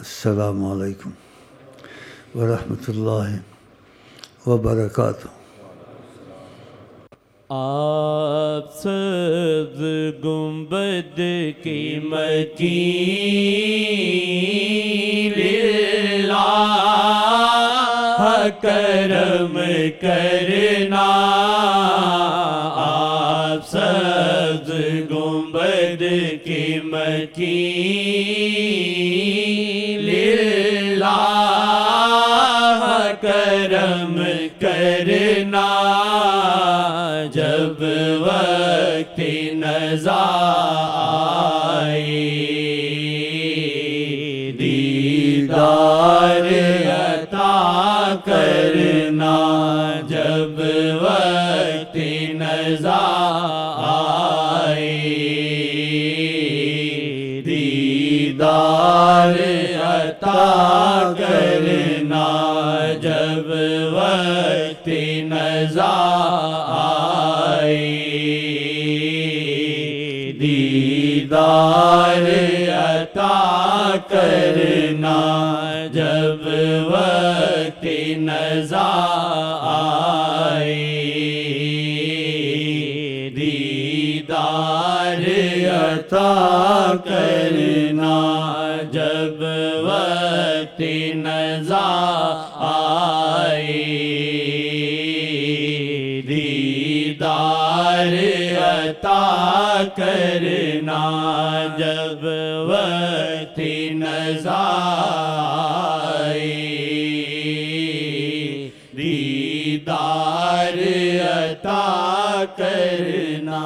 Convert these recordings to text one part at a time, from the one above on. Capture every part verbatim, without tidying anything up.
السلام علیکم ورحمۃ اللہ وبرکاتہ۔ آپ سبز گنبد کی مکین اللہ کرم کرنا، آپ سبز گنبد کی مکین اللہ کرم کرنا، جب وقت نزا آئی دیدار عطا کرنا، جب وقت نزا آئی دیدار عطا کرنا، جب وقت نزا دیدار عطا کرنا، جب وقت نزا آئی دیدار عطا کرنا، جب وقت نزا آئی دیدار عطا کرنا، جب وقت نزا آئی دیدار عطا کرنا۔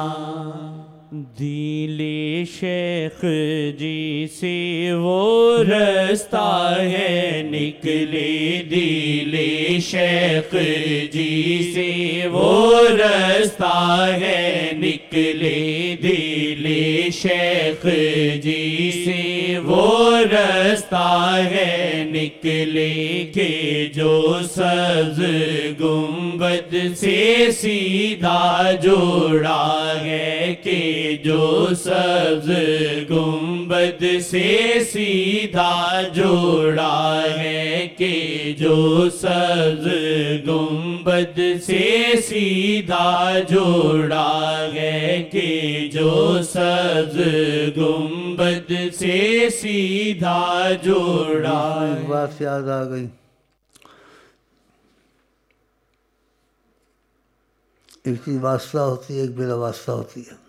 دل شیخ جی سے وہ رستہ ہے نکلے، دل شیخ جی سے وہ رستہ ہے نکلے، دل شیخ جی سے وہ رستہ ہے نکلے، کہ جو سبز گنبد سے سیدھا جوڑا ہے، کہ جو سبز گنبد سے سیدھا جوڑا ہے، کہ جو سبز گنبد سے سیدھا جوڑا ہے، کہ جو سبز گنبد سے سیدھا جوڑا ہے۔ بات یاد آ گئی، ایک چیز واسطہ ہوتی ہے، ایک بلا واسطہ ہوتی ہے،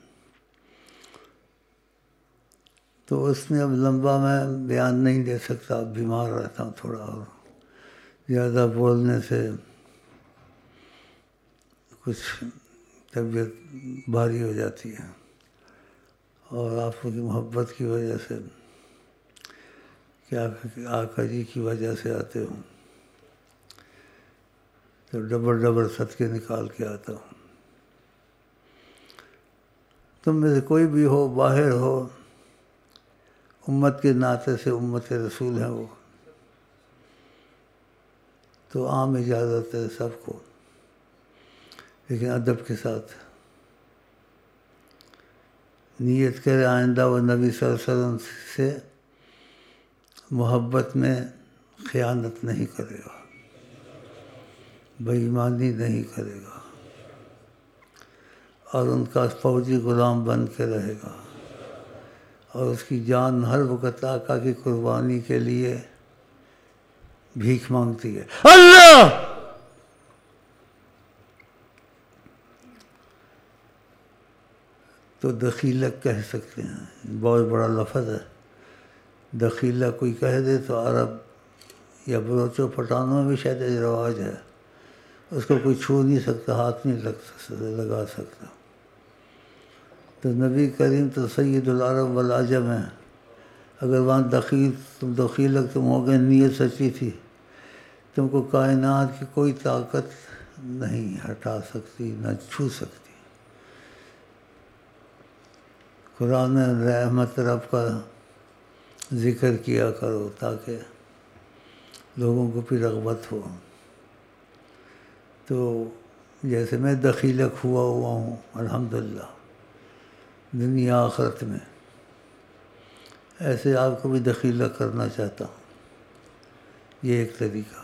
تو اس میں اب لمبا میں بیان نہیں دے سکتا، اب بیمار رہتا ہوں تھوڑا، اور زیادہ بولنے سے کچھ طبیعت بھاری ہو جاتی ہے، اور آپ کی محبت کی وجہ سے، کیا آقا جی کی وجہ سے آتے ہوں تو ڈبل ڈبل صدقے نکال کے آتا ہوں۔ تم میں سے کوئی بھی ہو، باہر ہو، امت کے ناطے سے امت کے رسول ہیں وہ، تو عام اجازت ہے سب کو، لیکن ادب کے ساتھ نیت کرے آئندہ وہ نبی صلی اللہ علیہ وسلم سے محبت میں خیانت نہیں کرے گا، بے ایمانی نہیں کرے گا، اور ان کا فوجی غلام بن کے رہے گا، اور اس کی جان ہر وقت آقا کی قربانی کے لیے بھیک مانگتی ہے، اللہ تو دخیلک کہہ سکتے ہیں، بہت بڑا لفظ ہے، دخیلہ کوئی کہہ دے تو عرب یا بلوچوں پٹھانوں میں بھی شاید یہ رواج ہے، اس کو کوئی چھو نہیں سکتا، ہاتھ نہیں لگ لگا سکتا، تو نبی کریم تو سید العرب والعجم ہیں، اگر وہاں دخیل تم دخیلک تم ہو گئے، نیت سچی تھی، تم کو کائنات کی کوئی طاقت نہیں ہٹا سکتی، نہ چھو سکتی۔ قرآن رحمت رب کا ذکر کیا کرو تاکہ لوگوں کو بھی رغبت ہو۔ تو جیسے میں دخیلک ہوا ہوا ہوں الحمدللہ دنیا آخرت میں، ایسے آپ کو بھی دخیلک کرنا چاہتا ہوں۔ یہ ایک طریقہ.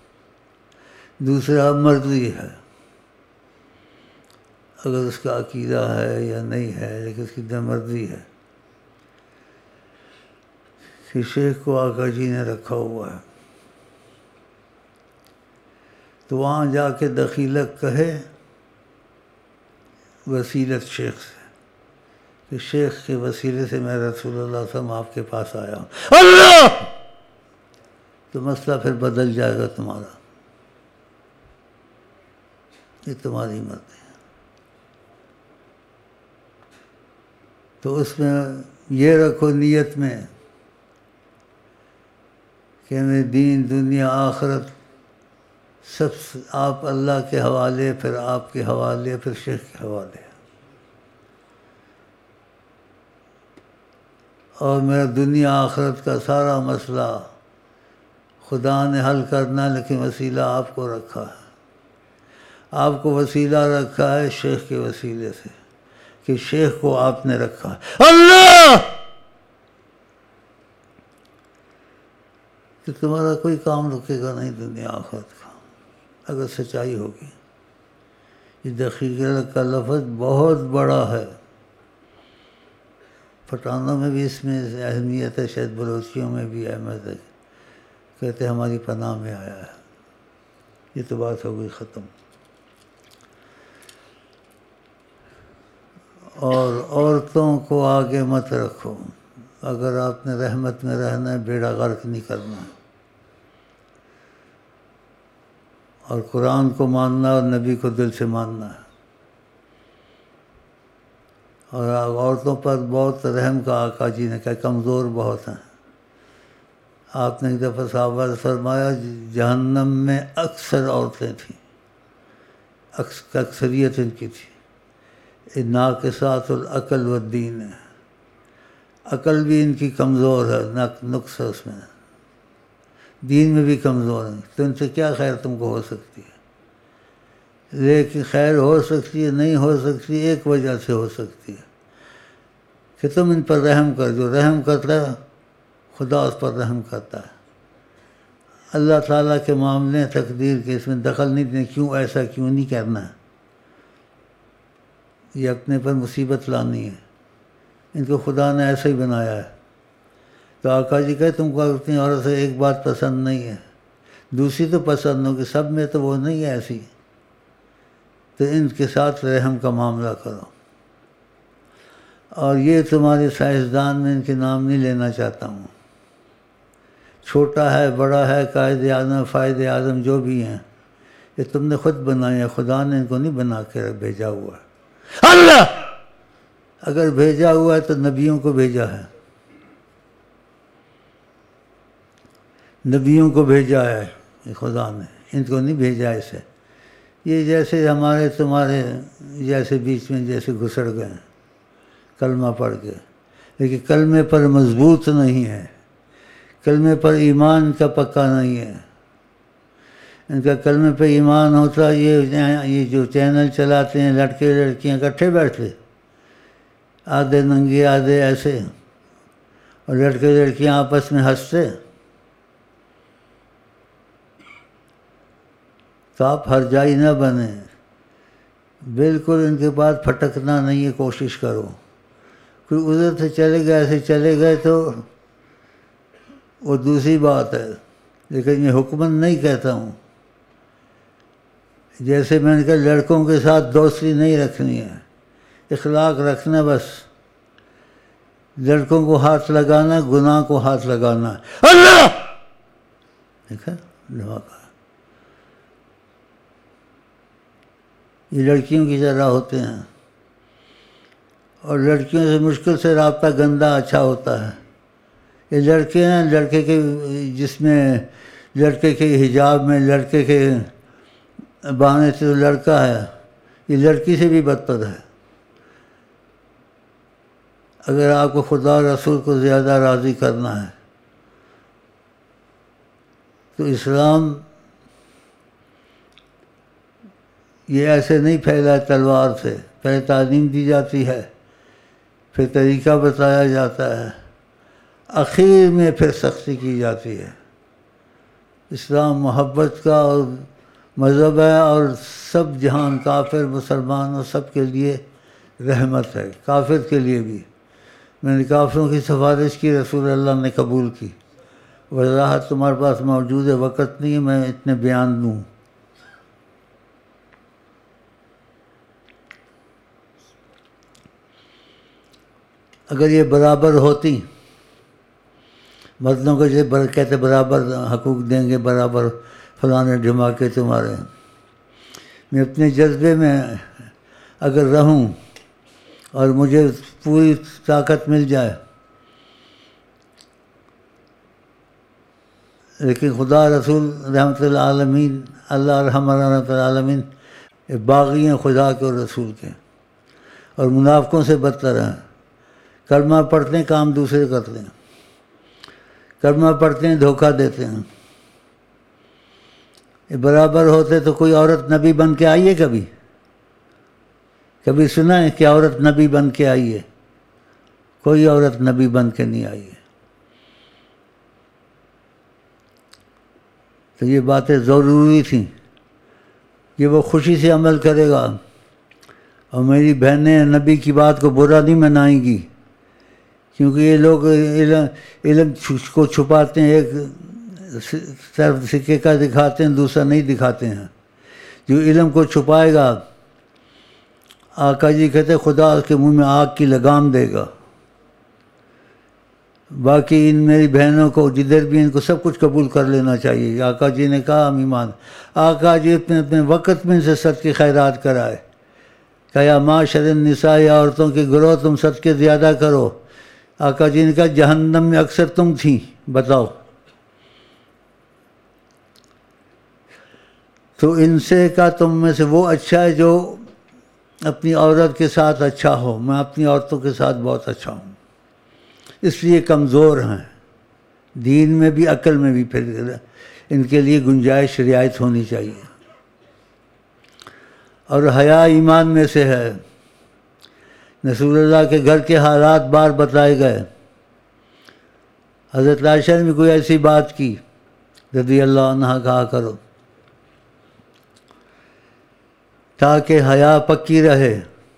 دوسرا مرضی ہے، اگر اس کا عقیدہ ہے یا نہیں ہے، لیکن اس کی مرضی ہے کہ شیخ کو آقا جی نے رکھا ہوا ہے، تو وہاں جا کے دخیلت کہے وسیلت شیخ سے کہ شیخ کے وسیلے سے میں رسول اللہ صلی اللہ علیہ وسلم آپ کے پاس آیا ہوں، اللہ، تو مسئلہ پھر بدل جائے گا تمہارا. یہ تمہاری مرضی ہے. تو اس میں یہ رکھو نیت میں کہ میں دین دنیا آخرت سب آپ اللہ کے حوالے، پھر آپ کے حوالے، پھر شیخ کے حوالے، اور میرا دنیا آخرت کا سارا مسئلہ خدا نے حل کرنا، لیکن وسیلہ آپ کو رکھا ہے. آپ کو وسیلہ رکھا ہے شیخ کے وسیلے سے، کہ شیخ کو آپ نے رکھا ہے. اللہ، کہ تمہارا کوئی کام رکے گا نہیں دنیا آخرت کا اگر سچائی ہوگی. یہ دخیلت کا لفظ بہت بڑا ہے. پٹھانوں میں بھی اس میں اہمیت ہے، شاید بلوچیوں میں بھی اہمیت ہے. کہتے ہماری پناہ میں آیا ہے. یہ تو بات ہو گئی ختم. اور عورتوں کو آگے مت رکھو. اگر آپ نے رحمت میں رہنا ہے، بیڑا غرق نہیں کرنا ہے. اور قرآن کو ماننا اور نبی کو دل سے ماننا ہے. اور عورتوں پر بہت رحم کا آقا جی نے کہا، کمزور بہت ہیں. آپ نے ایک دفعہ صحابہ سے فرمایا جہنم میں اکثر عورتیں تھیں، اکثریت ان کی تھی. ناقصات العقل والدین ہے، عقل بھی ان کی کمزور ہے، نقص ہے اس میں، دین میں بھی کمزور ہیں. تو ان سے کیا خیر تم کو ہو سکتی ہے؟ لیکن خیر ہو سکتی ہے، نہیں ہو سکتی، ایک وجہ سے ہو سکتی ہے کہ تم ان پر رحم کر. جو رحم کرتا ہے خدا اس پر رحم کرتا ہے. اللہ تعالیٰ کے معاملے تقدیر کے اس میں دخل نہیں دینا، کیوں ایسا کیوں نہیں کرنا ہے. یہ اپنے پر مصیبت لانی ہے. ان کو خدا نے ایسا ہی بنایا ہے. تو آقا جی کہے تم کو اپنی عورت سے ایک بات پسند نہیں ہے، دوسری تو پسند ہوگی، سب میں تو وہ نہیں ہے ایسی. تو ان کے ساتھ رحم کا معاملہ کرو. اور یہ تمہارے سائنسدان میں ان کے نام نہیں لینا چاہتا ہوں. چھوٹا ہے، بڑا ہے، قائد اعظم، فائد اعظم جو بھی ہیں، یہ تم نے خود بنایا. خدا نے ان کو نہیں بنا کے بھیجا ہوا ہے. اللہ اگر بھیجا ہوا ہے تو نبیوں کو بھیجا ہے، نبیوں کو بھیجا ہے خدا نے، ان کو نہیں بھیجا ایسے. یہ جیسے ہمارے تمہارے جیسے بیچ میں جیسے گھسڑ گئے کلمہ پڑھ کے، لیکن کلمے پر مضبوط نہیں ہے، کلمے پر ایمان کا پکا نہیں ہے. ان کا کلمے پہ ایمان ہوتا. یہ یہ جو چینل چلاتے ہیں لڑکے لڑکیاں اکٹھے بیٹھتے، آدھے ننگے آدھے ایسے، اور لڑکے لڑکیاں آپس میں ہنستے. تو آپ ہر جائی نہ بنیں. بالکل ان کے بعد پھٹکنا نہیں ہے، کوشش کرو. کوئی ادھر سے چلے گئے ایسے چلے گئے تو وہ دوسری بات ہے، لیکن یہ حکمن نہیں کہتا ہوں. جیسے میں نے کہا لڑکوں کے ساتھ دوستی نہیں رکھنی ہے، اخلاق رکھنا. بس لڑکوں کو ہاتھ لگانا گناہ کو ہاتھ لگانا. اللہ دیکھا دھماکہ. یہ لڑکیوں کی طرح ہوتے ہیں، اور لڑکیوں سے مشکل سے رابطہ گندا اچھا ہوتا ہے. یہ لڑکے ہیں، لڑکے کے جس میں لڑکے کے حجاب میں لڑکے کے بہانے سے تو لڑکا ہے، یہ لڑکی سے بھی بدتر ہے. اگر آپ کو خدا رسول کو زیادہ راضی کرنا ہے تو اسلام یہ ایسے نہیں پھیلا تلوار سے. پہلے تعلیم دی جاتی ہے، پھر طریقہ بتایا جاتا ہے، اخیر میں پھر سختی کی جاتی ہے. اسلام محبت کا اور مذہب ہے، اور سب جہان کافر مسلمان اور سب کے لیے رحمت ہے، کافر کے لیے بھی۔ میں نے کافروں کی سفارش کی، رسول اللہ نے قبول کی۔ وضاحت تمہارے پاس موجود ہے، وقت نہیں ہے میں اتنے بیان دوں۔ اگر یہ برابر ہوتی، مردوں کو جو کہتے برابر حقوق دیں گے، برابر فلاں دھماکے تمہارے، میں اپنے جذبے میں اگر رہوں اور مجھے پوری طاقت مل جائے، لیکن خدا رسول رحمۃ العالمین اللہ رحمۃ رحمۃ العالمین باغی ہیں خدا کے اور رسول کے، اور منافقوں سے بدتر ہیں۔ کلمہ پڑھتے ہیں کام دوسرے کرتے ہیں، کلمہ پڑھتے ہیں دھوکہ دیتے ہیں۔ یہ برابر ہوتے تو کوئی عورت نبی بن کے آئی ہے؟ کبھی کبھی سنا ہے کہ عورت نبی بن کے آئی ہے؟ کوئی عورت نبی بن کے نہیں آئی ہے۔ تو یہ باتیں ضروری تھیں کہ وہ خوشی سے عمل کرے گا، اور میری بہنیں نبی کی بات کو برا نہیں منائیں گی، کیونکہ یہ لوگ علم علم کو چھپاتے ہیں، ایک طرف سکے کا دکھاتے ہیں، دوسرا نہیں دکھاتے ہیں۔ جو علم کو چھپائے گا، آقا جی کہتے خدا اس کے منہ میں آگ کی لگام دے گا۔ باقی ان میری بہنوں کو جدھر بھی ان کو سب کچھ قبول کر لینا چاہیے۔ آقا جی نے کہا ہم ایمان، آقا جی اپنے اپنے وقت میں سے صدقے خیرات کرائے، کہ یا معاشر النساء، یا عورتوں کے گروہ تم صدقے زیادہ کرو۔ آقا جی نے کہا جہنم میں اکثر تم تھیں، بتاؤ۔ تو ان سے کہا تم میں سے وہ اچھا ہے جو اپنی عورت کے ساتھ اچھا ہو، میں اپنی عورتوں کے ساتھ بہت اچھا ہوں، اس لیے کمزور ہیں دین میں بھی عقل میں بھی، پھر ان کے لیے گنجائش رعایت ہونی چاہیے۔ اور حیا ایمان میں سے ہے۔ رسول اللہ کے گھر کے حالات بار بتائے گئے۔ حضرت عائشہ نے بھی کوئی ایسی بات کی رضی اللہ عنہا کہا کرو، تاکہ حیا پکی رہے۔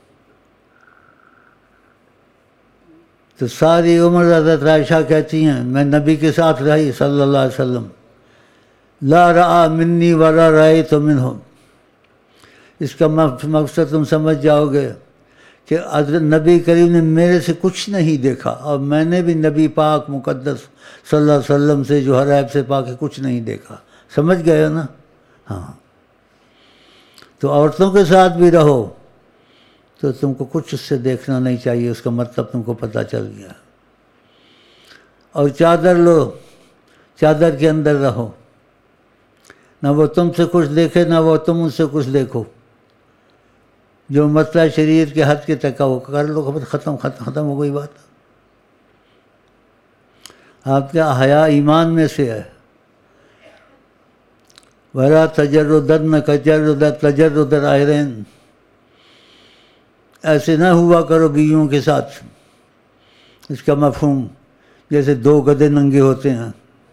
تو ساری عمر حضرت عائشہ کہتی ہیں میں نبی کے ساتھ رہی صلی اللہ علیہ وسلم، لا رعا منی ولا رأیت منہ۔ اس کا مقصد تم سمجھ جاؤ گے کہ حضرت نبی کریم نے میرے سے کچھ نہیں دیکھا، اور میں نے بھی نبی پاک مقدس صلی اللہ علیہ وسلم سے جو ہر عیب سے پاک ہے کچھ نہیں دیکھا۔ سمجھ گئے نا؟ ہاں۔ تو عورتوں کے ساتھ بھی رہو تو تم کو کچھ اس سے دیکھنا نہیں چاہیے، اس کا مطلب تم کو پتہ چل گیا۔ اور چادر لو، چادر کے اندر رہو، نہ وہ تم سے کچھ دیکھے نہ وہ تم ان سے کچھ دیکھو۔ جو مسئلہ شریعت کے حد کے تک کا وہ کر لو، ختم ختم ختم ہو گئی بات۔ آپ کا حیا ایمان میں سے ہے۔ وَلَا تَجَرُّدَنَّ كَجَرُّدَ تَجَرُّدَ الْعَيْرَيْنِ، ایسے نہ ہوا کرو بیویوں کے ساتھ۔ اس کا مفہوم جیسے دو گدھے ننگے ہوتے ہیں۔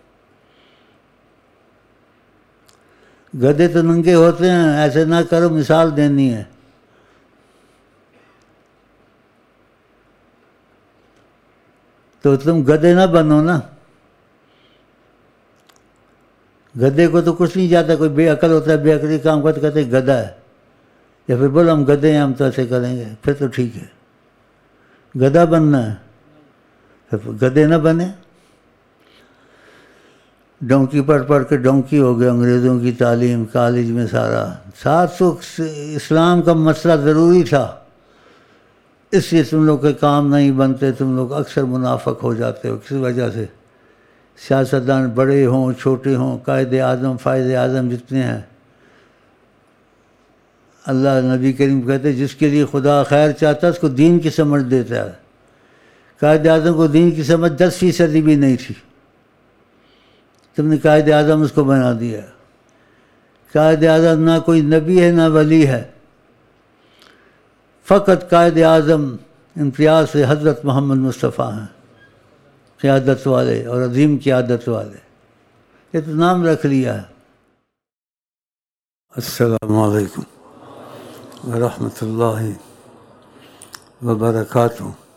گدھے تو ننگے ہوتے ہیں، ایسے نہ کرو، مثال دینی ہے۔ تو تم گدھے نہ بنو نا۔ گدھے کو تو کچھ نہیں جاتا، کوئی بے عقل ہوتا ہے بے عقلی کام کرتے کہتے گدھا ہے، یا پھر بولو ہم گدھے ہیں ہم تو ایسے کریں گے، پھر تو ٹھیک ہے۔ گدھا بننا ہے پھر گدھے نہ بنے۔ ڈونکی پڑھ پڑھ کے ڈونکی ہو گئے، انگریزوں کی تعلیم کالج میں سارا۔ ساتھ سو اسلام کا مسئلہ ضروری تھا، اس لیے تم لوگ کے کام نہیں بنتے، تم لوگ اکثر منافق ہو جاتے ہو کسی وجہ سے۔ سیاستدان بڑے ہوں چھوٹے ہوں، قائد اعظم فائد اعظم جتنے ہیں، اللہ نبی کریم کہتے جس کے لیے خدا خیر چاہتا ہے اس کو دین کی سمجھ دیتا ہے۔ قائد اعظم کو دین کی سمجھ دس فیصدی بھی نہیں تھی، تم نے قائد اعظم اس کو بنا دیا۔ قائد اعظم نہ کوئی نبی ہے نہ ولی ہے، فقط قائد اعظم امتیاز سے حضرت محمد مصطفیٰ ہیں، قیادت والے اور عظیم قیادت والے۔ یہ تو نام رکھ لیا ہے۔ السلام علیکم ورحمۃ اللہ وبرکاتہ۔